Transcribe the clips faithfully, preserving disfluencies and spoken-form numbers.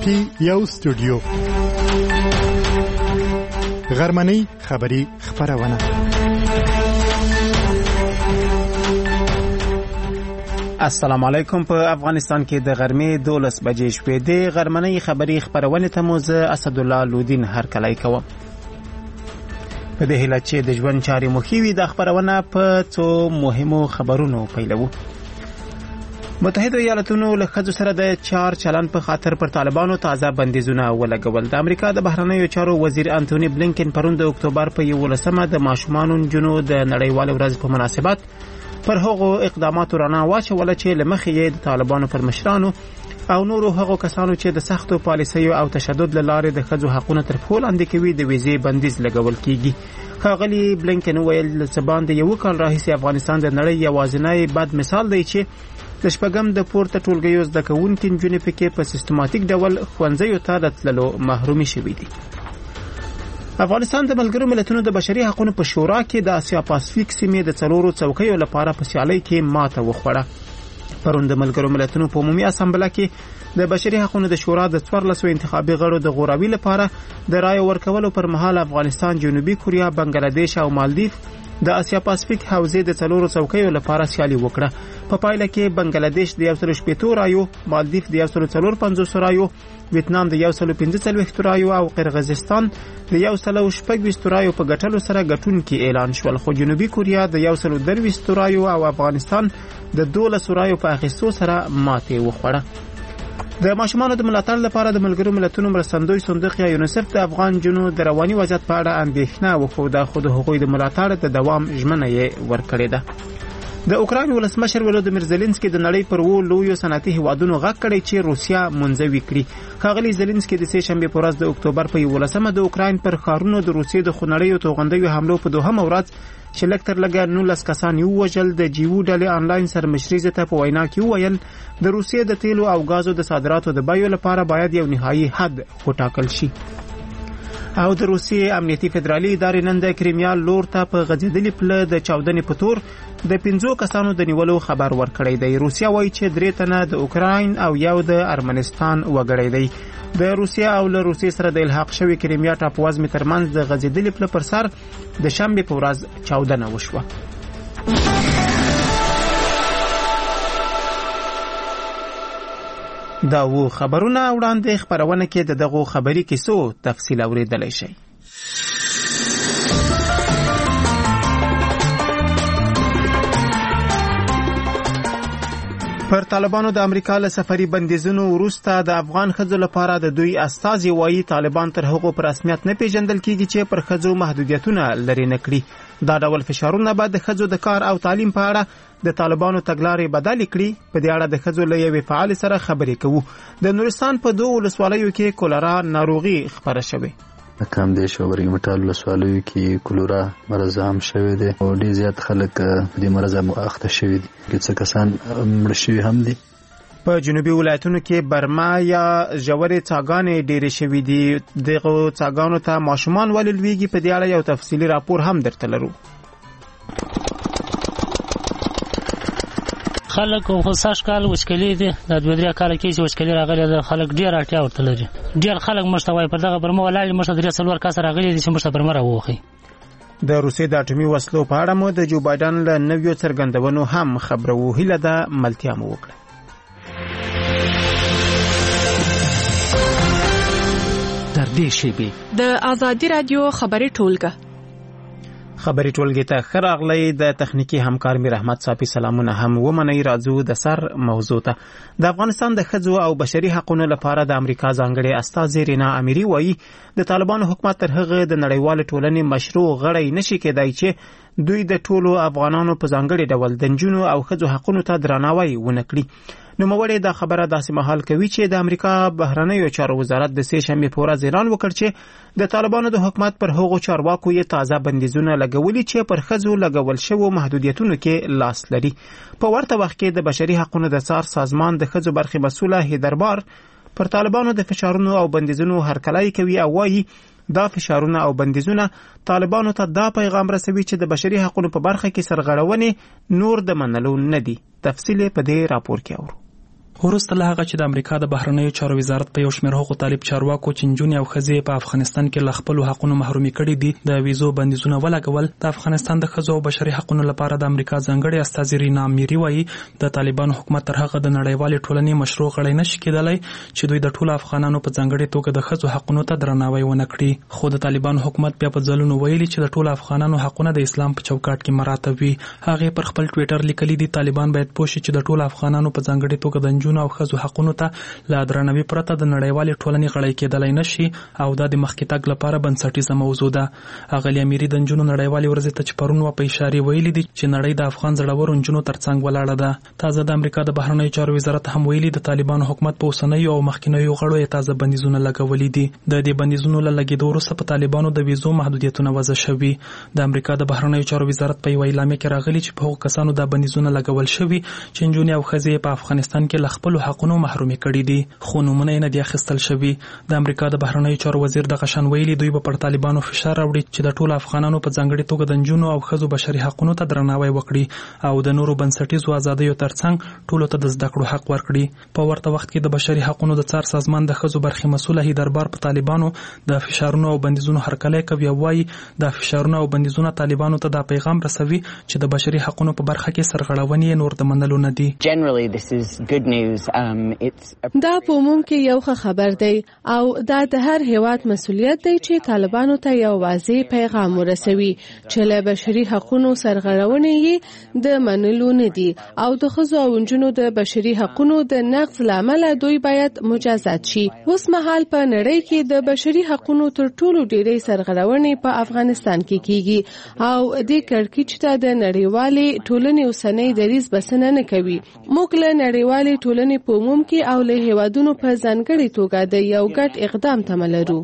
کې یو استودیو غرمنۍ خبری خبرونه. السلام علیکم. په افغانستان کې د غرمې دولس بجې شوې د غرمنۍ خبری خبرونه ته مو زه اسدالله لودین هرکلی کوم. په دې هیله چې د ژوند چارې مخیوي د خبرونه په څو مهمو خبرونو پیلوو. متحده ایالاتونو له ښځو سره د چار چلن په خاطر پر طالبانو تازه بندیزونه ولګول. د امریکا د بهرنیو چارو وزیر انټونی بلینکن پرون د اکتوبر په یولسمه د ماشومانو نجونو د نړیوال ورځ په مناسبت پر هغو اقداماتو رڼا واچوله چې له مخې یې د طالبانو پر مشرانو او نورو هغو کسانو چې د سختو پالیسیو او تشدد له لارې د ښځو حقونه تر پښو لاندې کوي د ویزې بندیز لګول کیږي. ښاغلي بلینکن وویل څه باندې یو کال راهیسې افغانستان د نړۍ یوازینی بد مثال دی چې د شپږم د پورته ټولګیو زده کوونکي نجونې پکې په سیستماتیک ډول ښوونځیو ته د تللو محرومي شوي دي. افغانستان د ملګرو ملتونو د بشري حقوقو په شورا کې د اسیا پاسفیک سیمې د څلورو څوکیو لپاره په سیالۍ کې ماته وخوړه. پرون د ملګرو ملتونو په عمومي اسامبله کې د بشري حقوقو د شورا د څوارلسو انتخابي غړو د غوراوي لپاره د رایو ورکولو پر مهال افغانستان، جنوبي کوریا، بنگلاديش او مالدیف د اسیا پاسفیک حوزې د څلورو څوکیو لپاره سیالي وکړه. په پایله کې بنگلاديش د یو سل شپږ رایو، مالدیف د یو سل څلور پنځوس رایو، ویتنام د یو سل پنځه څلوېښت رایو او قرغیزستان د یو سل شپږ رایو په ګټلو سره ګټونکي اعلان شول، خو جنوبي کوریا د یو سل درویشت رایو او افغانستان د دولس رایو په اخیستو سره ماتې وخوړه. د ماشومانو د ملاتړ لپاره د ملګرو ملتونو مرستندوی صندوق یا یونیسف د افغان جنو د رواني وضعیت په اړه اندېښنه وښوده، خو د هغوی د ملاتړ د دوام ژمنه یې ورکړې ده. د اوکراین ولسمشر ولودیمیر زيلنسکي د نړۍ پر وو لویو صنعتي هیوادونو غږ کړی چې روسیا منځوي کړي. ښاغلي زيلنسکي د سه شنبه په ورځ د اکتوبر په یولسمه د اوکراین پر ښارونو د روسیې د خونړیو توغندیو حملو په دوهمه ورځ چې لږ تر لږه نولس کسان یې ووژل د جیو ډلې آنلاین سرمشري ته په وینا کې وویل د روسیې د تیلو او غازو د صادراتو د بیو لپاره باید یو نهایي حد وټاکل شي. او د روسیې امنیتي فدرالي ادارې نن د کریمیا لور ته په غځېدلې پله د چاودنې په تور د پنځو کسانو د نیولو خبر ورکړی دی. روسیا وایي چې درې تنه د اوکراین او یو د ارمنستان وګړی دی. د روسیا او له روسیې سره د الحاق شوی کریمیا ټاپووزمې ترمنځ د غځېدلې پله پر سر د شنبې په ورځ چاودنه وشوه. دا و خبرونه وړاندې خبرونه کې د دغو خبري کیسو تفصیل اوریدلای شي. پر طالبانو د امریکا له سفري بندیزونو وروسته د افغان ښځو لپاره د دوی استازي وایي طالبان تر هغو په رسمیت نه پیژندل کیږي چې پر ښځو محدودیتونه لري نه کړي. دا ډول فشارونه به د ښځو د کار او تعلیم په اړه د طالبانو تګلارې بدلې کړي. په دې اړه د ښځو له یوې فعال سره خبرې کوو. د نورستان په دوه ولسوالیو کې کولرا ناروغي خبره شوې. کم دې شو ورګمټال ولسوالیو کې کولرا مرض عام شوی دی او ډېر زیات خلک په دې مرض مخته شوي دي. څه کسان مړ شوي هم دي. په جنوبي ولایتونو کې برما یا ژورې څاګانې ډېرې شوي دي. دغه څاګانو ته ماشومان ولې لویږي په دې اړه یو تفصیلي راپور هم درته لرو. خلک خو ساش کال وشکلي دي د دوه درې کال کې چې وشکلي راغلي د خلک ډیر اړتیا ورته لري. ډیر خلک مشتوي پر دغه برمه ولاړ مشته درې څلور کس راغلي دي چې مشته برمه راوخی. د روسیې د اټومي وسلو په اړه مو د جو بایدن له نویو څرګندونو هم خبرو. هیله ده ملتیا مو وکړه. در دې شیبې د آزادي رادیو خبري ټولګه خبري ټولګې ته ښه راغلی. د تخنیکي همکار میر احمد صافي سلامونه هم ومنئ. راځو د سر موضوع ته. د افغانستان د ښځو او بشري حقوقو لپاره د امریکا ځانګړې استازې رینا امیري وایي د طالبانو حکومت تر هغه د نړیوال ټولنې مشروع غړی نشي کېدای چې دوی د ټولو افغانانو په ځانګړي ډول د نجونو او ښځو حقوقو ته درناوی ونه کړي. نوموړی دا خبره داسې مهال کوي چې د امریکا بهرنیو چارو وزارت د سه شنبه په ورځ اعلان وکړ چې د طالبانو د حکومت پر هغو چارواکو یې تازه بندیزونه لګولي چې پر ښځو لګول شوو محدودیتونو کې لاس لري. په ورته وخت کې د بشري حقوقو د څار سازمان د ښځو برخې مسؤله هیدربار پر طالبانو د فشارونو او بندیزونو هرکلی کوي او وایي دا فشارونه او بندیزونه طالبانو ته دا پیغام رسوي چې د بشري حقوقو په برخه کې سرغړونې نور د منلو نه دي. تفصیل په دې راپور کې اورو. وروسته له هغه چې د امریکا د بهرنیو چارو وزارت په یو شمېر هغو طالب چارواکو چې نجونې او ښځې په افغانستان کې له خپلو حقونو محرومي کړي دي د ویزو بندیزونه ولګول. د افغانستان د ښځو او بشري حقونو لپاره د امریکا ځانګړې استازي رینا میری وایي د طالبانو حکومت تر هغه د نړیوالې ټولنې مشروع غړی نشي کېدلی چې دوی د ټولو افغانانو په ځانګړې توګه د ښځو حقونو ته درناوی ونه کړي. خو د طالبانو حکومت بیا په ځلونو ویلي چې د ټولو افغانانو حقونه د اسلام په چوکاټ کې مراعات وي. هغې پر خپل ټویټر لیکلي دي طالبان باید پوه شي چې د ټولو افغانانو په ځانګړې توګه د نجونو او ښځو حقونو ته له درناوي پرته د نړیوالې ټولنې غړی کېدلی نشي او دا د مخکې تګ لپاره بنسټیزه موضوع ده. اغلې امیري د نجونو نړیوالې ورځې ته چې پرون په اشارې ویلي دي چې نړۍ د افغان زړورو نجونو ترڅنګ ولاړه ده. تازه د امریکا د بهرنیو چارو وزارت هم ویلي د طالبانو حکومت په اوسنیو او مخکینیو غړو یې تازه بندیزونه لګولي دي. د دې بندیزونو له لګېدو وروسته په طالبانو د ویزو محدودیتونه وضع شوي. د امریکا د بهرنیو چارو وزارت په یوه اعلامیه کې راغلي چې په هغو کسانو دا بندیزونه لګول شوي چې نجونې او ښځې په افغانستان کې له خپلو حقونو محرومي کړي دي خو نومونه یې نه دي اخیستل شوي. د امریکا د بهرنیو چارو وزیر دغه شان ویلي دوی به پر طالبانو فشار راوړي چې د ټولو افغانانو په ځانګړې توګه د نجونو او ښځو بشري حقونو ته درناوی وکړي او د نورو بنسټیزو ازادیو ترڅنګ ټولو ته د زده کړو حق ورکړي. په ورته وخت کې د بشري حقونو د څار سازمان د ښځو برخې مسؤله هیدربار په طالبانو د فشارونو او بندیزونو هرکلی کوي او وایي د فشارونو او بندیزونو طالبانو ته دا پیغام رسوي چې د بشري حقونو په برخه کې سرغړونې نور د منلو نه دي. دا په عموم کې یو ښه خبر دی او دا د هر هیواد مسؤلیت دی چې طالبانو ته یو واضح پیغام ورسوي چې له بشري حقونو سرغړونې یې د منلو نه دي او د ښځو او نجونو د بشري حقونو د نقض لامل دوی باید مجازات شي. اوس مهال په نړۍ کې د بشري حقونو تر ټولو ډېرې سرغړونې په افغانستان کې کیږي او د کړکېچ ته د نړیوالې ټولنې اوسنۍ دریځ بسنه نه کوي. موږ له نړیوالې ټولنې په عموم کې او له هیوادونو په ځانګړي توګه د یو ګډ اقدام تمه لرو.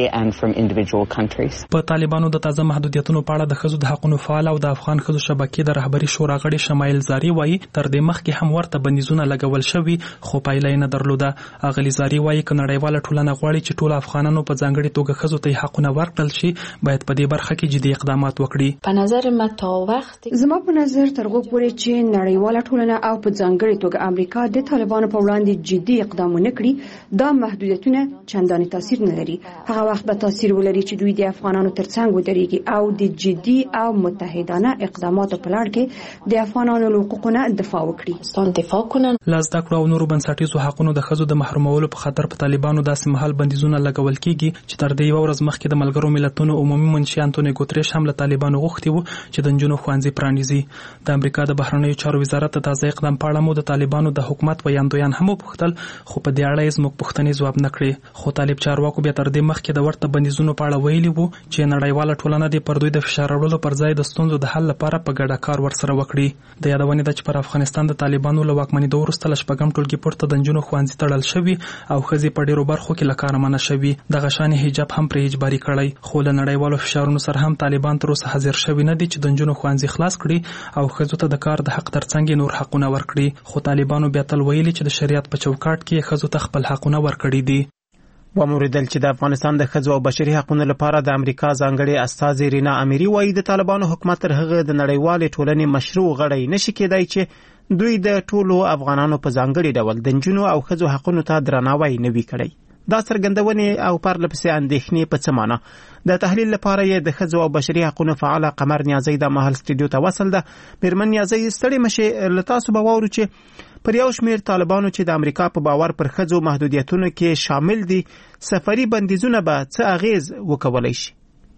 په طالبانو د تازه محدودیتونو په اړه د ښځو د حقونو فعال او د افغان ښځو شبکې د رهبري شورا غړي شمایل زاری وایي تر دې مخکې هم ورته بندیزونه لګول شوي خو پایله یې نه درلوده. اغلې زاری وایي که نړیواله ټولنه غواړي چې ټول افغانانو په ځانګړي توګه ښځو ته حقونه ورکړل شي باید په دې برخه کې جدي اقدامات وکړي. په نظر ما تا وخت زما په نظر تر هغه پورې چې نړیواله ټولنه او په ځانګړي توګه امریکا د طالبانو په وړاندې جدي اقدام ونه کړي دا محدودیتونه چندانې تاثیر نه لري. هغه وخت به تاثیر ولري چې دوی د افغانانو ترڅنګ ودرېږي او د جدي او متحدانه اقداماتو په لړ کې د افغانانو له حقوقو دفاع وکړي. دفاع کنن له زده کړو او نورو بنسټیزو حقونو د ښځو د محرومولو په خاطر په طالبانو داسې مهال بندیزونه لګول کیږي چې تر دې یوه ورځ مخکې د ملګرو ملتونو عمومي منشي انټونی ګوتریش هم له طالبانو غوښتي وو چې د نجونو ښوونځي پرانیزي. د امریکا د بهرنیو چارو وزارت د تازه اقدام په اړه مو د طالبانو د حکومت ویاندویان هم وپوښتل خو په دې اړه یې زموږ پوښتنې ځواب نه کړې. خو طالب چارواکو بیا تر دې مخکې د ورته بندیزونو په اړه ویلي وو چې نړیواله ټولنه دې پر دوی د فشار راوړلو پر ځای د ستونزو د حل لپاره په ګډه کار ورسره وکړي. د یادونې ده چې پر افغانستان د طالبانو له واکمنېدو وروسته له شپږم ټولګي پورته د نجونو ښوونځي تړل شوي او ښځې په ډېرو برخو کې له کاره منع شوي. دغه شان حجاب هم پرې اجباري کړی خو له نړیوالو فشارونو سره هم طالبان تر اوسه حاضر شوي نه دي چې د نجونو ښوونځي خلاص کړي او ښځو ته د کار د حق ترڅنګ نور حقونه ورکړي. خو طالبانو بیا تل ویلي چې د شریعت په چوکاټ کې ښځو ته خپل حقونه ورکړي دي. وموریدل چې د افغانستان د ښځو او بشري حقوقو لپاره د امریکا ځانګړي استازي رینا امیری وایي د طالبانو حکومت تر هغه د نړیوالې ټولنې مشروع غړی نشي کېدای چې دوی د ټولو افغانانو په ځانګړي ډول د نجونو او ښځو حقوقو ته درناوی نه وي کړی. دا څرګندونې او پرلپسې اندېښنې په څه معنا؟ د تحلیل لپاره یې د ښځو او بشري حقوقو فعاله قمر نیازی د مهال سټوډیو ته وصل ده. میرمن نیازی ستړي مشه له تاسو به واورو چې پر یو شمېر طالبانو چې د امریکا په باور پر ښځو محدودیتونو کې شامل دي سفري بندیزونه به څه اغیز وکولای شي؟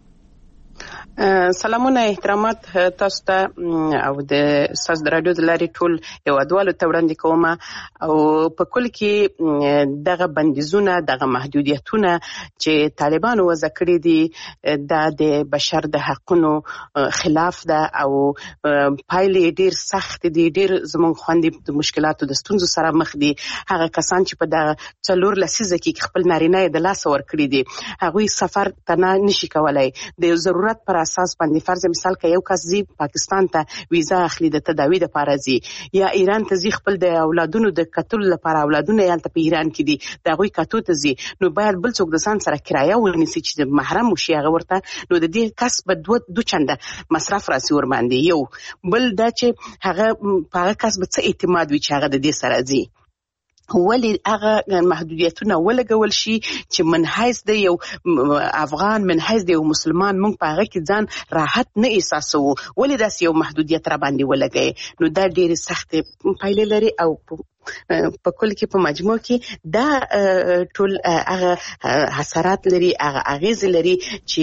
سلامونه احترامات تاسو ته او د ساز د رادیو د لارې ټول هیوادوالو ته وړاندې کوم او په کل کې دغه بندیزونه دغه محدودیتونه چې طالبانو وضع کړي دي دا د بشر د حقونو خلاف ده او پایلې ډیر سخت دي. ډیر زموږ خويندې د مشکلاتو د ستونزو سره مخ دي. هغه کسان چې په دغه څلور لسیزه کې خپل نارینه د لاس ور کړی دي هغه سفر تنه نشي کولای. د ضرورت پر اساس باندې فرض مثال کې یو کس زی پاکستان ته ویزا اخلي د تداوی لپاره زی یا ایران ته زی خپل د اولادونو د قتل لپاره اولادونه یې په ایران کې دي دا غوي کاتو ته زی نو باید بل څوک د سان سره کرایه ونیسي چې محرم وشي هغه ورته نو د دې کس په دوه دوه چنده مصرف راسي ور باندې یو بل دا چې هغه په هغه کس به څه اعتماد وي چې هغه د دې سره زی ولې هغه محدودیتونه ولګول شي چې منحیز دی یو افغان منحیز دی یو مسلمان موږ په هغه کې ځان راحت نه احساسوو ولې داسې یو محدودیت را باندې ولګي نو دا ډېرې سختې پایلې لري او په کل کې په مجموع کې دا ټول هغه حسرات لري هغه اغیز لري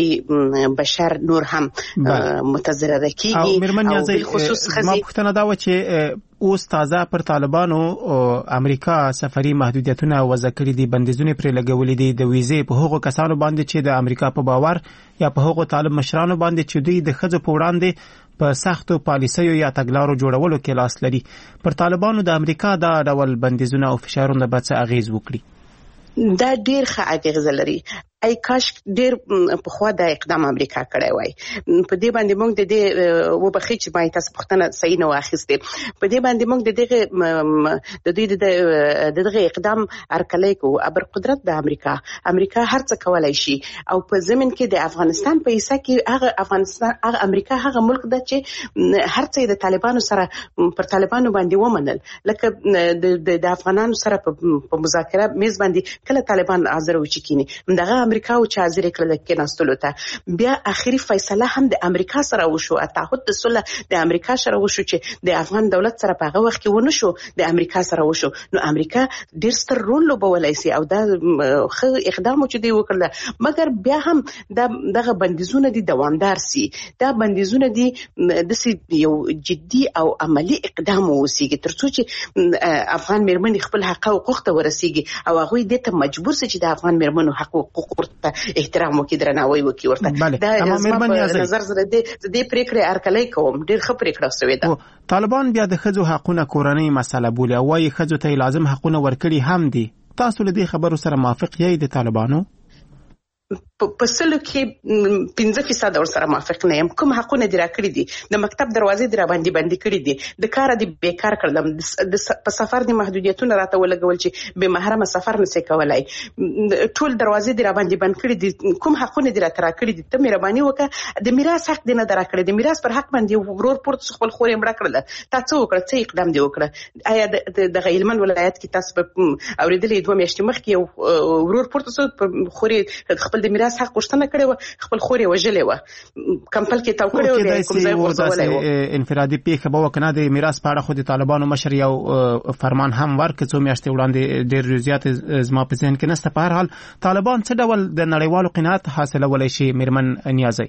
چې بشر نور هم متضرر کیږي او بالخصوص ما پوښتنه دا و چې اوس تازه پر طالبانو امریکا سفري محدودیتونه وضع کړي دي بندیزونه پرې لګولې دي د ویزې په هغو کسانو باندې چې د امریکا په باور یا په هغو طالب مشرانو باندې چې دوی د ښځو په وړاندې په سختو پالیسیو یا تګلارو جوړولو کې لاس لري پر طالبانو د امریکا دا ډول بندیزونه او فشارونه به څه اغیز وکړي دا ډیر ښه اغیز لري ای کاش ډیر په خوا د اقدام امریکا کړی وای په دې باندې موږ د دې وبخښي چې ما تاسو پوښتنه صحیح نه واخیسته په دې باندې موږ د دغه د دوی د دغه اقدام ارکلای کو ابر قدرت د امریکا امریکا هر څه کولای شي او په زمين کې د افغانستان په حصہ کې هغه افغانستان هغه امریکا هغه ملک د چې هر څه د طالبانو سره پر طالبانو باندې ومنل لکه د افغانانو سره په مذاکره میز باندې کله طالبان حاضر و چې کینی دغه امریکا او چې حاضر کړل کې ناستلو ته بیا اخیری فیصله هم د امریکا سره وشو تعهد د صلح د امریکا سره وشو چې د افغان دولت سره په هغه وخت کې ونه شو د امریکا سره وشو نو امریکا ډیر ستر رول لوبولای شي او دا خو اقدام چې دی وکړل مګر بیا هم دغه بندیزونه دي دوامدار سي دا بندیزونه دي د یو جدي او عملی اقدام وسیږي ترڅو چې افغان مېرمنې خپل حق او حقوق ته ورسیږي او هغه دې ته مجبور سي چې د افغان مېرمنو حق او حقوق احترام وکړي درناوی وکړي ورته دا نظر زره دې دې پریکړه ارکلای کوم ډیر ښه پریکړه شوې ده طالبان بیا د ښځو حقوقونه کورنۍ مسله بولي او وايي ښځو ته لازم حقوقونه ورکړي هم دي تاسو له دې خبرو سره موافق یې د طالبانو په سلو کې پنځه فیصد اور سره موافق نه یم کوم حقونه دي راکړي دي د مکتب دروازې در باندې باندې کړي دي د کار دي بیکار کړم د په سفر دي محدودیتونه راته ولګول چې به محرم سفر نشي کولای ټول دروازې در باندې بند کړي دي کوم حقونه دي راته راکړي دي ته مهرباني وکړه د میراث حق دي نه درکړي د میراث پر حق باندې ورور پورت خپل خورې مړ کړل تاسو وکړه څه اقدام دی وکړه آیا د غیلمن ولایت کې تاسو په اوریدلې دوه میاشتې مخکې ورور پورت خورې خپل د میراث حق پښتنه کړي و خپل خوري وجلې و کمپل کې تاو کړي و کوم ځای ورزولای و انفرادي پیښه به وکنه د میراث په اړه خو د طالبانو مشر یو فرمان هم ورکړ څو میاشتې وړاندې ډېر زیات زما په ذهن کې نشته په هر حال طالبان څه ډول د نړیوالو قناعت حاصلولای شي میرمن نیازی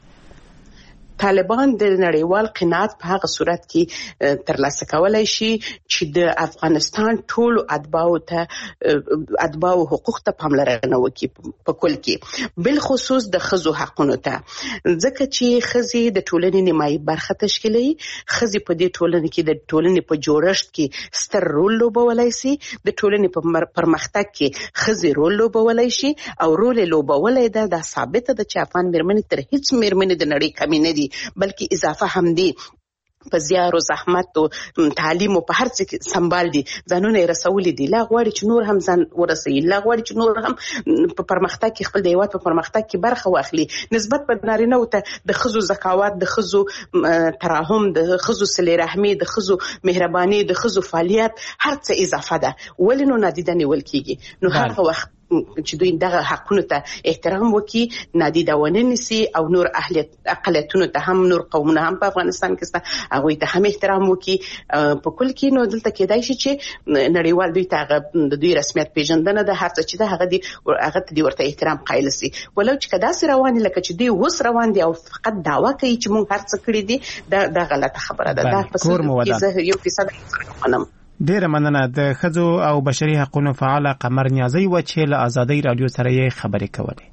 طالبان د نړیوال قناعت په هغه صورت کې ترلاسه کولای شي چې د افغانستان ټول اتباعو ته اتباعو حقوق ته پاملرنه وکړي په کل کې بل خصوص د ښځو حقونو ته ځکه چې ښځې د ټولنې نیمایي برخه تشکیلوي ښځې په دې ټولنه کې د ټولنې په جوړښت کې ستر رول لوبولای شي د ټولنې په پرمختګ کې ښځې رول لوبولای شي او رول لوبولای ده دا ثابته ده چې افغان مېرمنې تر هیڅ مېرمنې د نړۍ کمې نه دي بلکې اضافه هم دي په زیار او زحمت او تعلیم او په هر څه کې سنبال دي ځانونه یې رسولي دي لا غواړي چې نور هم ځان ورسوي لا غواړي چې نور هم په پرمختګ کې خپل د هیواد په پرمختګ کې برخه واخلي نسبت په نارینه او ته د ښځو زکاوات د ښځو تراحم د ښځو صله رحمي د ښځو مهرباني د ښځو فعالیت هر څه اضافه ده ولې نو نادیده نیول کیږي نو هغه وخت چې دوی دغه حقونو ته احترام وکړي نادیده ونه نیسي او نور اهلیت اقلیتونو ته هم نور قومونه هم په افغانستان کې سته هغوی ته هم احترام وکړي په کل کې نو دلته کېدای شي چې نړیوال دوی ته د دوی رسمیت پیژندنه د هر څه چې ده هغه دی هغه ته دی ورته احترام قایل سي ولو چې کدا سره روان لکه چې دوی وس روان دي او فقط دعوا کوي چې مونږ هر څه کړی دي دا د غلطه خبره ده دا په یو فیصد منم ډیره مننه د ښځو او بشري حقوقو فعال قمر نیازی و چې له آزادۍ رادیو سره یې خبرې کولې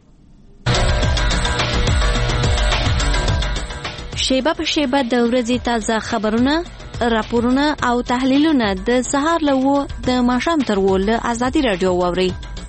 شیبه په شیبه د ورځې تازه خبرونه راپورونه او تحلیلونه د سهار له و د ماښام تر و له آزادۍ رادیو واورئ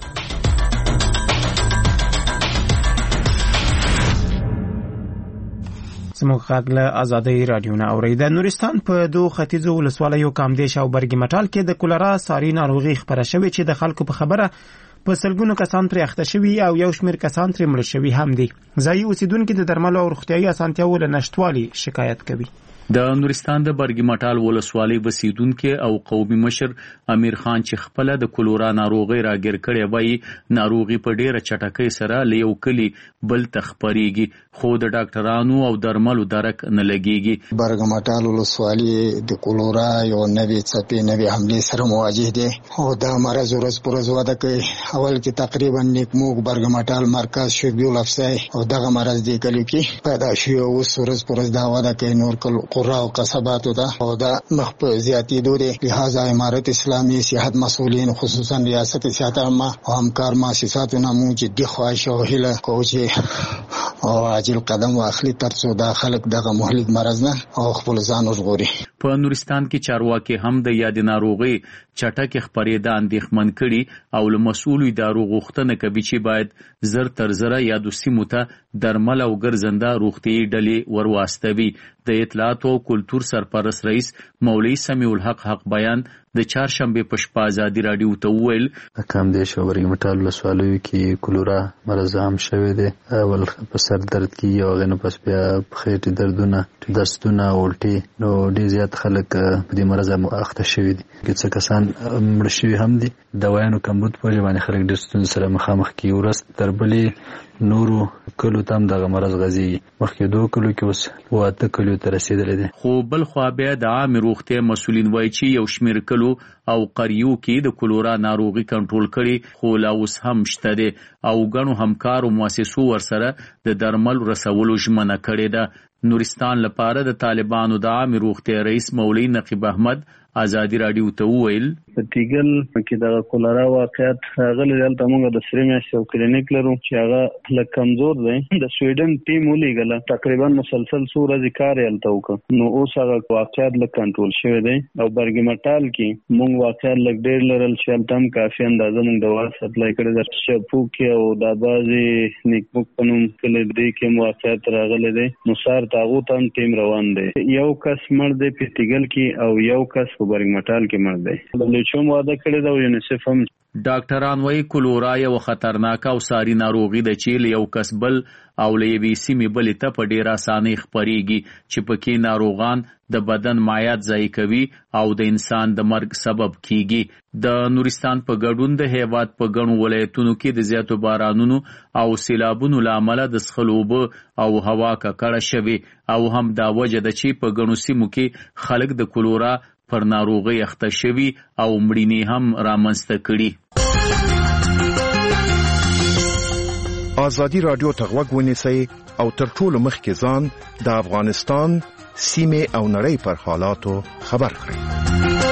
زموږ غږ له آزادۍ رادیو نه اورئ د نورستان په دوه ختیځو ولسوالیو کامدیش او برګي مټال کې د کولرا ساري ناروغي خبره شوې چې د خلکو په خبره په سلګونو کسان پرې اخته شوي او یو شمېر کسان ترې مړه شوي هم دي ځایي اوسیدونکي د درملو او روغتیایي اسانتیاوو له نشتوالي شکایت کوي د نورستان د برګمټال ولسوالۍ بسیدونکو او قومي مشر امیر خان چې خپل د کولورا ناروغي راګر کړي وای ناروغي په ډیره چټکۍ سره لیو کلی بل تخپریږي خو د ډاکټرانو او درملو درک نه لګيږي. برګمټال ولسوالۍ د کولورا یو نوې څپې نوې حمله سره مواجه دي او دا مرز ورځ پر ورځ وده کوي. اول کې تقریبا نیکموک برګمټال مرکز شوبیول افسای او دغه مرز دی کلی کې پیدا شو او ورځ پر ورځ دا وده کوي. نور کل قرا او قصباتو دا او دا مخ په زیاتی دوره لہذا امارت اسلامی صحت مسؤلین خصوصا ریاست صحت عامه او همکار مؤسساتو نامو جدي خواهش او هله کوي او عاجل قدم واخلي ترڅو دا خلک دغه مهلک مرز نه او خپل ځان وژغوري. په نورستان کې چارواکي هم د یاد ناروغي چټک خبرېدا اندېښمن کړي او له مسؤل ادارو غوښتنه کوي چې باید زر تر زر یادو سیمو ته درمل او ګرځنده روغتي ډلې ورواستوي. د اطلاعات او کلتور سرپرست رئیس مولوی سمیع الحق حق بیان د چهارشنبه په شپه ازادي رادیو ته وویل کم دې شو برګمټال ولسوالۍ کې کولورا مرض هم شوی دی. اول په سر درد کې او غنه پس بیا خېټې دردونه دستونه الټي نو ډېر زیات خلک په دې مرض اخته شوي دي. څه کسان مړ شوي هم دي. دوايانو کمبود په ځواني خلک ډېر ستونزې سره مخامخ کیږي. ورځ تر بلې نورو کلو تم دغه مرض غزي مخکې دوه کلو کې اوس واته کلو ته رسیدلې دي. خو بل خو بیا د عام روغتي مسولین وایي چې یو شمیر کلو او قریو کې د کولورا ناروغي کنټرول کړي خو لا اوس هم شته دي او غنو همکارو مؤسسو ورسره د درمل رسولو ژمنه کړې ده. نورستان لپاره د طالبانو د عام روغتي رئیس مولوی نقیب احمد ازادي رادیو ته وویل تیګل کې د کولرا واقعیت غلې دلته موږ د سری میاشتې او کلینیک لرو چې هغه لږ کمزور دی. د سویډن ټیم ولېږله تقریبا مسلسل څو ورځې کار یې هلته وکړ نو اوس هغه واقعیت لږ کنټرول شوی دی. او برګمټال کې موږ واقعیت لږ ډېر لرل چې هلته هم کافي اندازه موږ دوا سپلای کړې ده. شپو کې او دا بعضې نیکموک په نوم کلي دې کې هم واقعیت راغلی دی نو سار ته هغو ته هم ټیم روان دی. یو کس مړ دی په تیګل کې او یو کس په برګمټال کې مړ دی. چوم واده کړی دا یونیسف هم ډاکټران وايي کولورا یو خطرناک او ساري ناروغي ده چې یو کس بل او لوي سیمې بلې ته په ډیر اسانۍ خپريږي چې پکې ناروغان د بدن مایعات ضایع کوي او د انسان د مرګ سبب کیږي. د نورستان په ګډون د هیواد په ګڼو ولایتونو کې د زیاتو بارانونو او سیلابونو لامل د څښلو او هوا ککړه شوي او هم دا وجه ده چې په ګڼو سیمو کې خلک د کولورا پر ناروغي اخته شوي او مړینې هم رامنځته کړي. آزادی رادیو ته غوږ ونیسئ او تر ټولو مخکې ځان د افغانستان سیمې او نړۍ پر حالاتو خبر کړئ.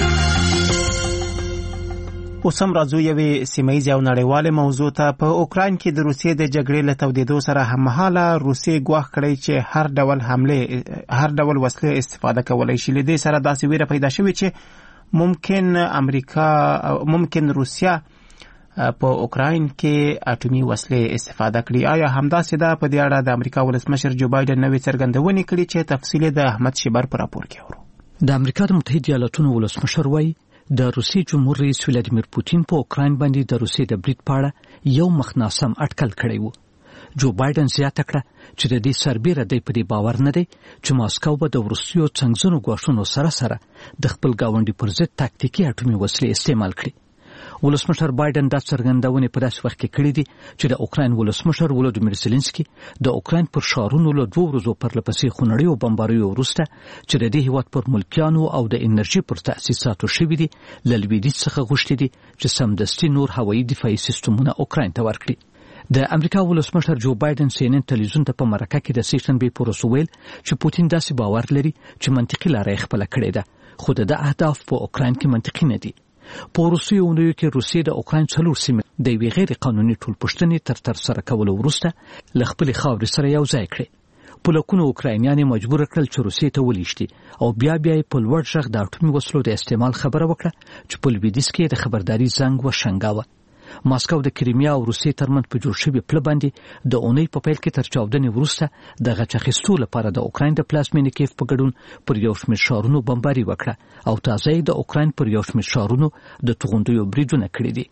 اوس هم راځو یوې سیمه‌یزې او نړیوالې موضوع ته. په اوکراین کې د روسیې د جګړې له تودېدو سره هممهاله روسیې ګواښ کړی چې هر ډول حملې هر ډول وسلې استفاده کولی شي. له دې سره داسې ویره پیدا شوې چې ممکن امریکا ممکن روسیا په اوکراین کې اټومي وسلې استفاده کړي. آیا همداسې ده؟ په دې اړه د امریکا ولسمشر جو بایدن نوې څرګندونې کړي چې تفصیل د احمد شیبر په راپور کې اورو. د امریکا د متحده ایالاتونو ولسمشر وایي د روسي جمهور رئیس ولادیمیر پوتین په اوکراین باندې د روسي د برید په اړه یو مخناسم اټکل کړی وو. جو بایدن زیاته کړه چې د دې سربېره دی په دې باور نه دی چې ماسکو به د روسیو څنګزنو ګواښونو سره سره د خپل ګاونډي پر ضد تاکتیکي اټومي وسلې استعمال کړي. ولسمشر بایدن دا څرګندونې په داسې وخت کې کړې دي چې د اوکراین ولسمشر ولودیمیر زيلنسکي د اوکراین پر ښارونو له دوه ورځو پرلپسې خونړیو او بمباریو وروسته چې د دې هیواد پر ملکیانو او د انرژي پر تاسیساتو شوي دي له لویدیځ څخه غوښتي دي چې سمدستي نور هوایي دفاعي سیستمونه اوکراین ته ورکړي. د امریکا ولسمشر جو بایدن سی ان ان ټلویزیون ته په مرکه کې د سیشنبې پر وسویل چې پوتین داسې باور لري چې منطقي لارې خپل کړې ده خو د اهداف په اوکراین کې منطقي نه دي. په روسي اونیو کې روسي د اوکراین څلور سیمې د یوې غیر قانوني ټولپوښتنې تر تر سره کولو وروسته له خپلې خاورې سره یو ځای کړې. په لکونو اوکراینیان یې مجبور کړل چې روسیې ته ولیږدي او بیا بیا یې په لوړ غږ د اټومي وسلو د استعمال خبره وکړه چې په لویدیځ کې د خبرداري زنګ وشنګاوه. ماسکو د کریمیا او روسیې ترمنځ په جوړ شوي پله باندې د اونۍ په پیل کې تر چاودنې وروسته د غچ اخیستو لپاره د اوکراین د پلازمینې کیف په ګډون پر یو شمېر ښارونو بمباري وکړه او تازه یې د اوکراین پر یو شمېر ښارونو د توغندیو بریدونه کړي دي.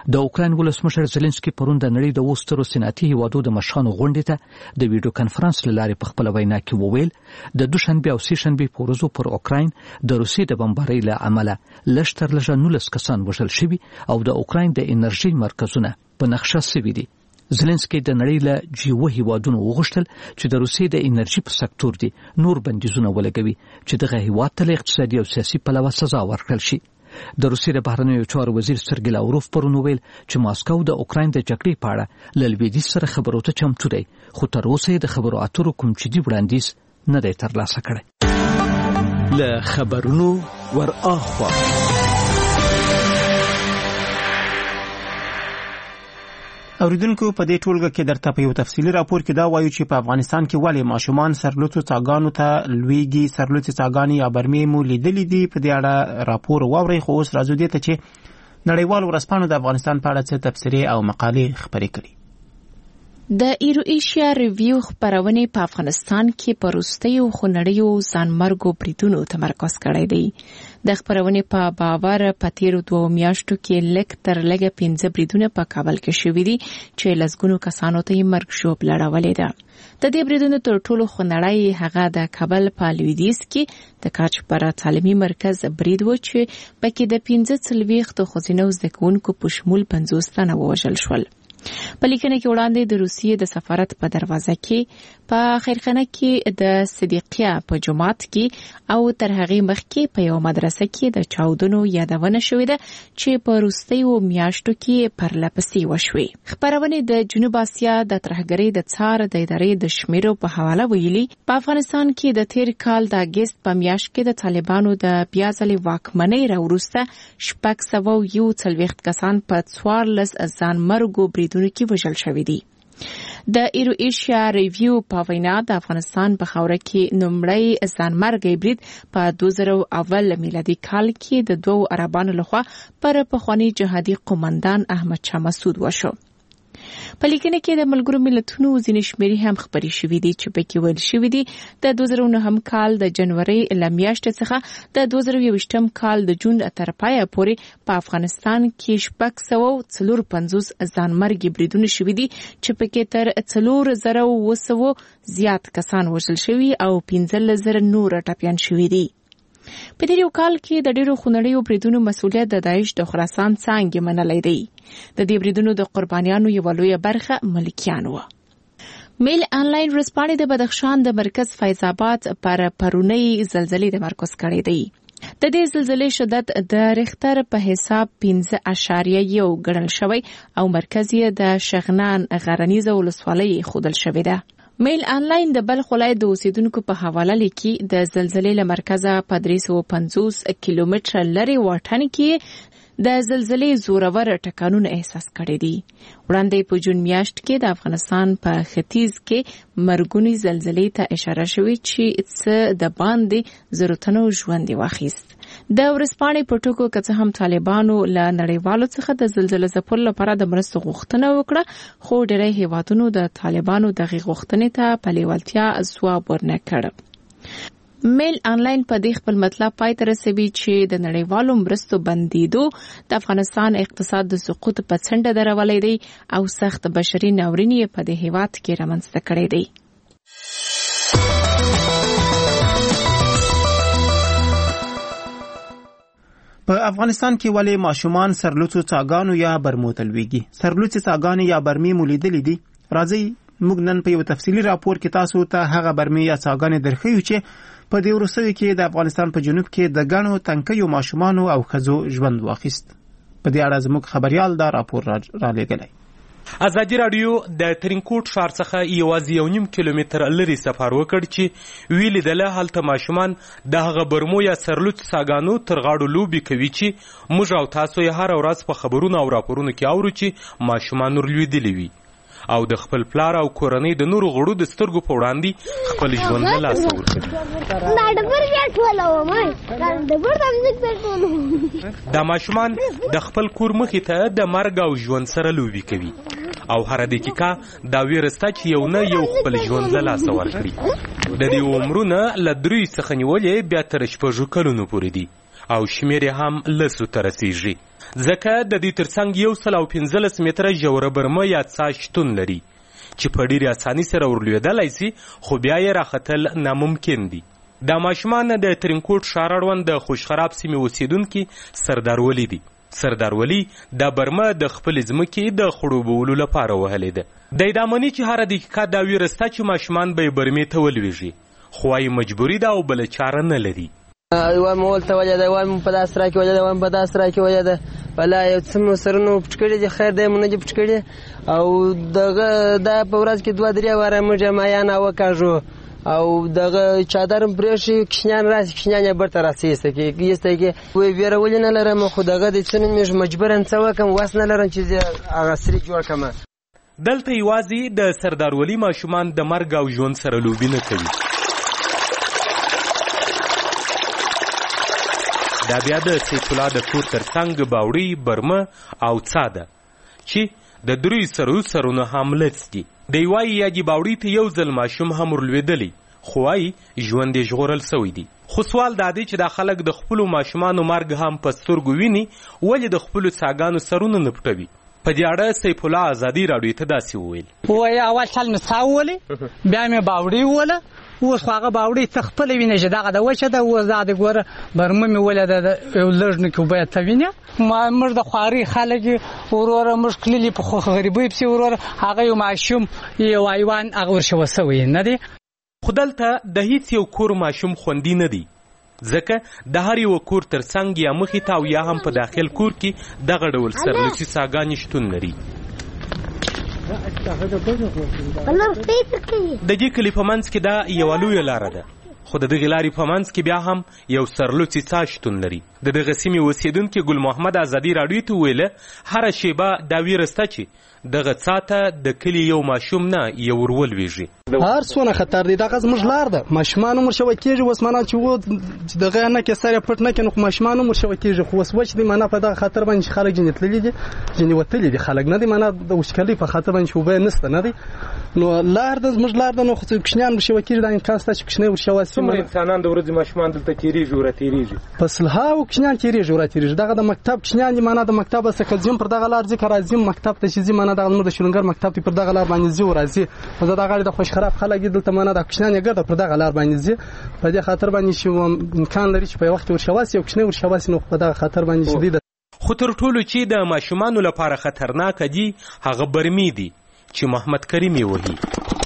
د اوکراین ولسمشر زلنسکي پرون د نړۍ د وسترو صنعتي هیوادو د مشرانو غونډې ته د ویډیو کانفرنس له لارې په خپله وینا کې وویل د دوشنبې او سې شنبې په ورځو پر اوکراین د روسیې د بمبارۍ له امله لږ تر لږه نولس کسان وژل شوي او د اوکراین د انرژۍ مرکزونه په نقشه سوي دي. زلنسکي د نړۍ له جی اوه هیوادونو وغوښتل چې د روسیې د انرژۍ په سکتور دي نور بندیزونه ولګوي چې دغه هیواد ته له اقتصادي او سیاسي پلوه سزا ورکړل شي. د روسیې د بهرنیو چارو وزیر سرګی لاوروف پرون وویل چې ماسکو د اوکراین د جګړې په اړه له لویدیځ سره خبرو ته چمتو دی، خو تر اوسه یې د خبرو اترو کوم جدي وړاندیز نه دی ترلاسه کړی. له خبرونو ور اخوا اوریدونکو په دې ټولګه کې درته په یو تفصیلي راپور کې دا وایو چې په افغانستان کې ولې ماشومان سرلوڅو څاګانو ته لویږي، سرلوڅې څاګانې یا برمې مو لیدلې دي. په دې اړه راپور واورئ. خو اوس راځو دې ته چې نړیوال ورځپاڼو د افغانستان په اړه څه تبصرې او مقالې خپرې کړي. د ایرو ایشیا ریویو خبرونه په افغانستان کې په وروستیو خونړیو ځانمرګو بریدونو تمرکز کړی دی. د خبرونه په باور په تیرو دوه میاشتو کې لږ تر لږه پنځه بریدونه په کابل کې شوي دي چې لسګونو کسانو ته یې مرګ ژوب لړولې ده. د دې بریدونو تر ټولو خونړی هغه د کابل په لویدیځ کې د کاچپرا تعلیمي مرکز برید و چې پکې د پنځه څلوېښت ښځینه زده کوونکو په شمول پنځوس تنه ووژل شول. په لیکنه کې وړاندې د روسیې د سفارت په دروازه کې په خیرخانه کې د صدیقیه په جماعت کې او تر هغې مخکې په یو مدرسه کې د چاودنو یادونه شوې ده چې په وروستیو میاشتو کې پرلپسې وشوې. خبرونه د جنوب اسیا د ترهګرۍ د څار د ادارې د شمیرو په حواله ویلي په افغانستان کې د تیر کال د اګست په میاشت کې د طالبانو د بیا ځلې واکمنۍ راوروسته شپږ سوه یو څلوېښت کسان په څوارلس ځانمرګو بریدونو کې وژل شوي دي. د ایرو ایشیا ریویو په وینا د افغانستان په خاوره کې لومړی ځانمرګی برید په دوه زره اول میلادي کال کې د دوو عربانو لخوا پر پخوانی جهادي قومندان احمد شاه مسعود وشو. په لیکنه کې د ملګرو ملتونو ځینې شمیرې هم خبرې شوې دي چې پکې ویل شوي دي د دوه زره نهم کال د جنوري له میاشتې څخه د دوه زره یوویشتم کال د جون تر پایه پورې په افغانستان کې شپږ سوه څلور پنځوس ځانمرګي بریدونه شوي دي چې پکې تر څلور زره اوه سوه زیات کسان وژل شوي او پنځلس زره نور ټپیان شوي دي. په دې یو کال کې د ډیرو خونړیو بریدونو مسؤلیت د داعش د خراسان څانګې منلای دی. د دې بریدونو د قربانیانو یو لویه برخه ملکیان و. میل انلاین ورځپاڼې د بدخشان د مرکز فیض آباد پر پرونی زلزلې تمرکز کړی دی. د دې زلزلې شدت د ریختر په حساب پنځه اعشاریه یو ګڼل شوی او مرکز یې د شغنان غرنیزه ولسوالۍ ښودل شوې ده. میل انلاین د بلخ ولایت د اوسیدونکو په حواله لیکي د زلزلې له مرکزه په درې سوه پنځوس کیلومتره لرې واټن کې د زلزلې زورور ټکانونه احساس کړي دي. وړاندې په جون میاشت کې د افغانستان په ختیځ کې مرګونی زلزلې ته اشاره شوې چې څه د باندې زرو تنو ژوند واخیست. د ورځپاڼې په ټکو کې څه هم طالبانو له نړیوالو څخه د زلزلې ځپلو لپاره د مرستو غوښتنه وکړه، خو ډېری هیوادونو د طالبانو دغه غوښتنې ته په لیوالتیا ځواب ورنه کړ. میل انلاین په دې خپل مطلب پای ته رسوي چې د نړیوالو مرستو بندیدو د افغانستان اقتصاد د سقوط په څنډه درولې دی او سخت بشري ناورین په دې هیواد کې رامنځته کړی دی. په افغانستان کې ولې ماشومان سرلوڅو څاګانو یا برمو ته لویږي؟ سرلوڅې څاګانې یا برمې مو لیدلې دي؟ راځئ موږ نن په یو تفصیلي راپور کې تاسو ته هغه برمې یا څاګانې درښیو چې په دې وروستیو کې د افغانستان په جنوب کې د ګڼو تنکیو ماشومانو او ښځو ژوند واخیست. په دې اړه زموږ خبريال دا راپور را لېږلی. ازادي رادیو د ترینکوټ ښار څخه یوازې یو نیم کیلومتر لرې سفر وکړ چې ویلي دله هلته ماشومان د هغه برمو یا سرلوڅ څاګانو تر غاړو لوبې کوي چې موږ او تاسو یې هره ورځ په خبرونو او راپورونو کې اورو چې ماشومان ورلوېدلي وي او د خپل پلار او کورنۍ د نورو غړو د سترګو په وړاندې خپل ژوند له لاسه ورکوي. دا ماشومان د خپل کور مخې ته د مرګ او ژوند سره لوبې کوي او هر دقیقه دا ویره سته چې یو نه یو خپل ژوند له لاسه ورکړي. د دې عمرونه له دریو څخه نیولې بیا تر شپږو کلونو پورې دي او شمیر یې هم لسو ته رسیږي. ځکه د دې ترڅنګ یو سل او پنځلس متره ژوره برمه یا څاه شتون لري چې په ډېرې اساني سره ورلوېدلی سي، خو بیا یې راختل ناممکن دي. دا ماشومان د ترینکوټ ښار اړوند د خوشخراب سیمې اوسېدونکي سردار ولی دي. سردار ولی دا برمه د خپلې ځمکې د خړوبولو لپاره وهلې ده. دی دا مني چې هره دقیقه دا ویره سته چې ماشومان به یې برمې ته ولوېږي، خو وايي مجبوري ده او بله چاره نه لري. وایم ولته وجه ده، وایم په داسې را کې وجه ده، وایم په داسې را کې وجه ده. ولا یو څه مو سرونه پټ کړي دي، خیر دی مو نه دي پټ کړي. او دغه دا په ورځ کې دوه درې واره موږ مایان وکاږو او دغه چادر پرې شي، کشنیان راسي، کشنیان یې برته راسیسته کې ایسته کې وایي ویره ولې نه لرم، خو دغه د څه مې مجبوراً څه وکړم، وس نه لرم چې زه هغه سري جوړ کړم. دلته یوازې د سردار ولی ماشومان د مرګ او ژوند سره لوبې نه کوي. دا بیا د سیف الله د کور ترڅنګ باوړۍ، برمه او څاه ده چې د دریو سرو سرونه هم لڅ دي. دی وایي یا دې باوړۍ ته یو ځل ماشوم هم ورلوېدلی، خو وایي ژوند یې ژغورل سوی دی. خو سوال دا دی چې دا خلک د خپلو ماشومانو مرګ هم په سترګو ویني، ولې د خپلو څاګانو سرونه نه پټوي؟ په دې اړه سیف الله ازادي راډیو ته داسې وویل: وایي اول چل مې څاه وولې، بیا مې باوړۍ ووله، اوس خو هغه باوړۍ ته خپله وینې چې دغه د وچه ده، اوس دا د ګوره برمه مې ولیده یو لږ نه کې اوبه ته وینې. موږ د خوارۍ خلک یې وروره، موږ تللي په غریبۍ پسې وروره، هغه یو ماشوم یو حیوان هغه ورشوه سوی نه دی. خو دلته د هیڅ یو کور ماشوم خوندي نه دی، ځکه د هر یو کور ترڅنګ یا مخې ته او یا هم په داخل کور کې دغه ډول سرلوڅي څاګانې شتون لري. د دې کلي په منځ کې دا یوه لویه لاره ده، خو د دغې لارې په منځ کې بیا هم یو سرلوڅي څاه شتون لري. د دغه سیمې اوسېدونکي ګل محمد ازادي راډیو ته وویله هره شیبه دا ویره شته چې دغه څاه ته د کلي یو ماشوم نه یو ور ولوېږي. هر څونه خطر دی، دغه زموږ لار ده، ماشومان هم ورشوه کېږي. اوس معنا چې و دغه نه کې سر یې پټ نه کړي نو ماشومان هم ورشوه کېږي، خو اوس وچ دی معنا په دغه خطر باندې خلک ځینې تللي دي، ځینې وتلي دي خلک نه دي، معنا د وچکالۍ په خطر باندې اوبه نشته نه دي. نو لار ده زموږ لار ده، نو خو کوچنیان ورشوه کېږي، دا امکان شته چې کوچنی ورشوه سي. څومره انسانان د ورځې ماشومان دلته تېرېږي او راتېرېږي؟ په سلهاوو کوچنیان تېرېږي او راتېرېږي. دغه د مکتب کوچنیان دي، معنا د مکتب څخه ځم پر دغه لار ځي، که راځم مکتب ته چې ځي، معنا دغه زموږ د شلنګر مکتب ته پر دغه لار باندې ځي او راځي. خو زه دغه د خوشخراب خلک دي دلته، معنا د کوچنیان یې ګرده پر دغه لار باندې ځي، په دې خاطر باندې چې امکان لري چې په وخت ورشوه سي او کوچنی ورشوه سي، نو په دغه خاطر باندې شدید. خو تر ټولو چې د ماشومانو لپاره خطرناک دي هغه برمې دي چې محمد کریم یې وهي.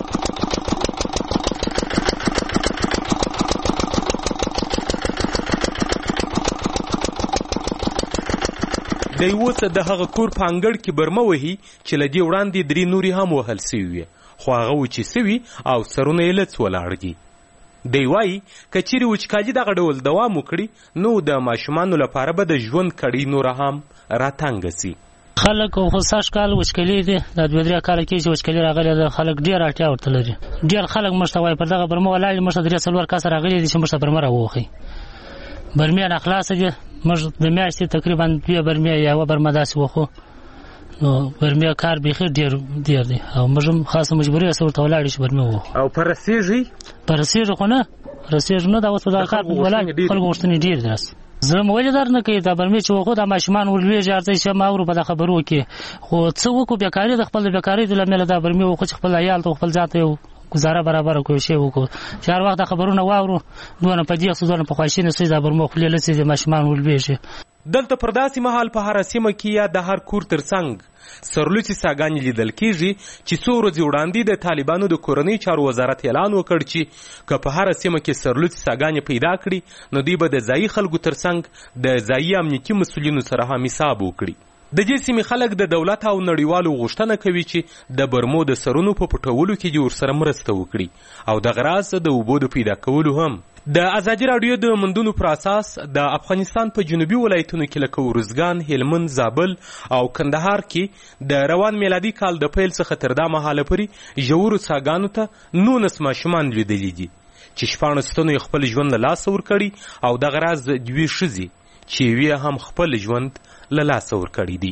دی اوس د هغه کور په انګړ کې برمه وهي چې له دې وړاندې درې نورې هم وهل سوي وې، خو هغه وچې سوي او سرونه یې لڅ ولاړ دي. دی وایي که چیرې وچکالي دغه ډول دوام وکړي نو د ماشومانو لپاره به د ژوند کړۍ نوره هم راتنګه سي. خلک خو سږ کال وچکالي دی، دا دوه درې کاله کې چې وچکالي راغلې ده، خلک ډېر اړتیا ورته لري. ډېر خلک موږ ته وایي پر دغه برمه ولاړ دي، موږ ته درې څلور کسه راغلي دي چې موږ ته برمه راووښئ. برمې راخلاصه دي، موږ د میاشتې تقریبا دوه برمې یا یوه برمه داسې وخو، نو برمې کار بیخي ډېر ډېر دی او موږ هم خاصه مجبوري هسه ورته ولاړ یو چې برمې ووخو. او په رسېږي؟ په رسېږي خو نه، رسېږي نه، دا اوس په دغه کار ولاړ خلکو غوښتنې ډېر دي. رس زه مو ولې در نه کوي دا برمې چې وخو دا ماشومان ورلوېږي، ارځئ چې ما اورو په دا خبرو کې، خو څه وکړو بېکاري د خپل د بېکارۍ د لامله دا برمې وخو چې خپل عیال ته خپل ځان ته یو گزاره برابر کوي شی وکړو چې هر وخت خبرونه واورو دونه په دې څه دونه په خواشینه سي دا برمو خپل لسی د ماشومان ولبېږي. دلته پر داسې مهال په هر سیمه کې یا د هر کور ترڅنګ سرلوڅي څاګانې لیدل کېږي چې څو ورځې وړاندې د طالبانو د کورنۍ چارو وزارت اعلان وکړ چې که په هر سیمه کې سرلوڅي څاګانې پیدا کړي نو دوی به د ځایي خلکو ترڅنګ د ځایي امنیتي مسؤلینو سره هم حساب وکړي. د دې سیمې خلک د دولت او نړیوالو غوښتنه کوي چې د برمو د سرونو په پټولو کې دې ورسره مرسته وکړي او دغه راز د اوبو د پیدا کولو هم. د ازادي راډیو د موندنو پر اساس د افغانستان په جنوبي ولایتونو کې لکه ارزګان، هلمند، زابل او کندهار کې د روان میلادي کال د پیل څخه تر دا مهاله پورې ژورو څاګانو ته نولس ماشومان لیدلي دي چې شپاړس تنو یې خپل ژوند له لاسه ورکړي او دغه راز دوې ښځې چې یوې هم خپل ژوند له لاسه ورکړي دي.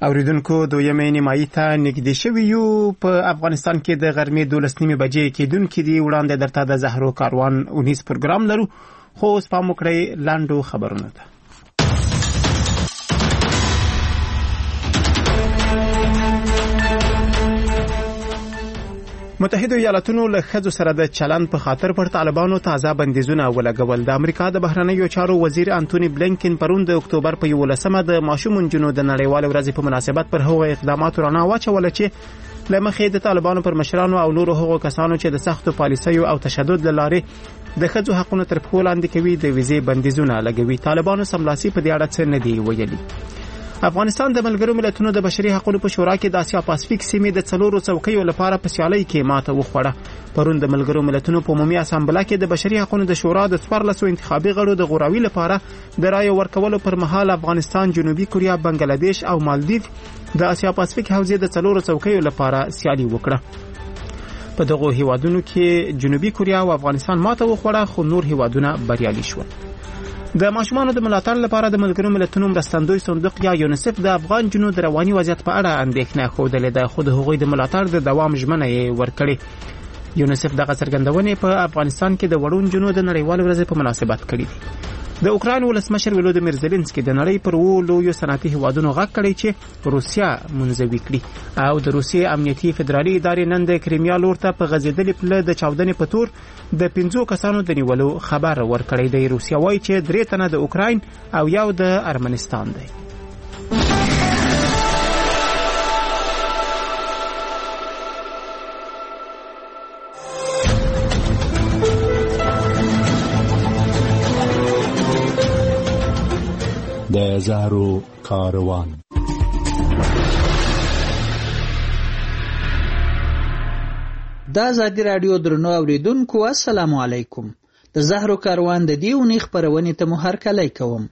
اوریدونکو دویمې نیمایي ته نږدې شوي یو. په افغانستان کې د غرمې دولس نیمې بجې کېدونکې دي. وړاندې درته د زهرو کاروان اونیز پروګرام لرو، خو اوس پام وکړئ لاندو خبرونو ته. متحده ایالاتونو له ښځو سره د چلند په خاطر پر طالبانو تازه بندیزونه ولګول. د امریکا د بهرنیو چارو وزیر انټونی بلینکن پرون د اکتوبر په یولسمه د ماشوم نجونو د نړیوال ورځې په مناسبت پر هغو اقداماتو رڼا واچوله چې له مخې د طالبانو پر مشرانو او نورو هغو کسانو چې د سختو پالیسیو او تشدد له لارې د ښځو حقونو تر پښو لاندې کوي د ویزې بندیزونه لګوي. طالبانو سملاسي په دې اړه څه نه دی ویلي. افغانستان د ملګرو ملتونو د بشري حقوقو په شورا کې د اسیا پاسفیک سیمې د څلورو څوکیو لپاره په سیالۍ کې ماته وخوړه. پرون د ملګرو ملتونو په عمومي اسامبله کې د بشري حقوقو د شورا د څوارلسو انتخابي غړو د غوراوي لپاره د رایو ورکولو پر مهال افغانستان، جنوبي کوریا، بنگلاديش او مالدیو د اسیا پاسفیک حوزې د څلورو څوکیو لپاره سیالي وکړه. په دغه هیوادونو کې جنوبي کوریا او افغانستان ماته وخوړه، خو نور هیوادونه بریالي شول. د ماشومانو د ملاتړ لپاره د ملګرو ملتونو مرستندوی صندوق یا یونیسف د افغان جنو د رواني وضعیت په اړه اندېښنه خوده ده، خو د هغوی د ملاتړ د دوام ژمنه یې ورکړې. یونیسف دغه څرګندونې په افغانستان کې د وړون جنو د نړیوال ورځې په مناسبت کړې دي. د اوکراین ولسمشر ولودیمیر زيلنسکي د نړۍ پر وو لویو صنعتي هیوادونو غږ کړی چې روسیا منځوي کړي او د روسیې امنیتي فدرالي ادارې نن د کریمیا لور ته په غځېدلې پله د چاودنې په تور د پنځو کسانو د نیولو خبر ورکړی دی. روسیا وایي چې درې تنه د اوکراین او یو د ارمنستان دی. د زهرو کاروان. دا ازادي رادیو درنو اوریدونکو السلام علیکم. د زهرو کاروان د دې اونۍ خپرونې ته مو هرکلی کوم.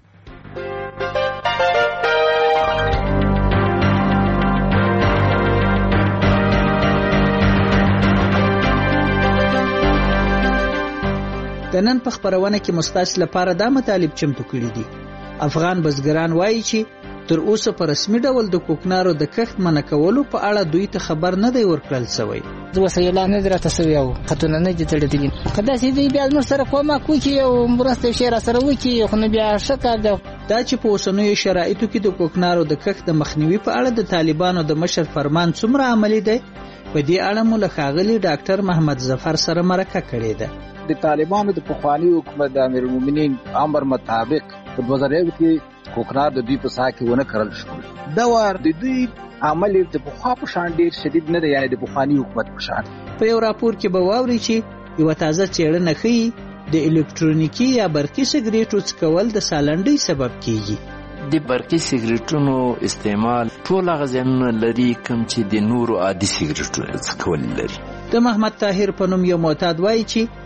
د نن په خپرونه کې مستاس لپاره دا مطالب چمتو کړي دي. افغان بزګران وایي چې تر اوسه په رسمي ډول د کوکنارو د کښت منع کولو په اړه دوی ته خبر نه دی ورکړل شوی. زه وسایل نه درته سوي او خطونه نه دي تړلي. کله چې دوی بیا موږ سره کومه کوي او مرسته شي را سره وکي خو نه بیا شکر ده. دا چې په اوسنیو شرایطو کې د کوکنارو د کښت د مخنیوي په اړه د طالبانو د مشر فرمان څومره عملی دی، په دې اړه مو له ښاغلي ډاکټر محمد ظفر سره مرکه کړې ده. د طالبانو د پخواني حکومت د امیر المؤمنین امر مطابق په دوه زره یو کې کوکنار د دوی په ساحه کې ونه کرل شو. دا وار د دوی عمل د پخوا په شان ډیر شدید نه دی، یعنی د پخواني حکومت په شان. په یو راپور کې به واوري چې یو تازه څېړنه ښیي د الکترونیکي یا برقي سګریټو څکول د سالنډۍ سبب کیږي. د برقي سګریټونو استعمال ټول هغه زیانونه لري کوم چې د نورو عادي سګریټونو څکول لري. د محمد طاهر په نوم یو معتاد وایي چې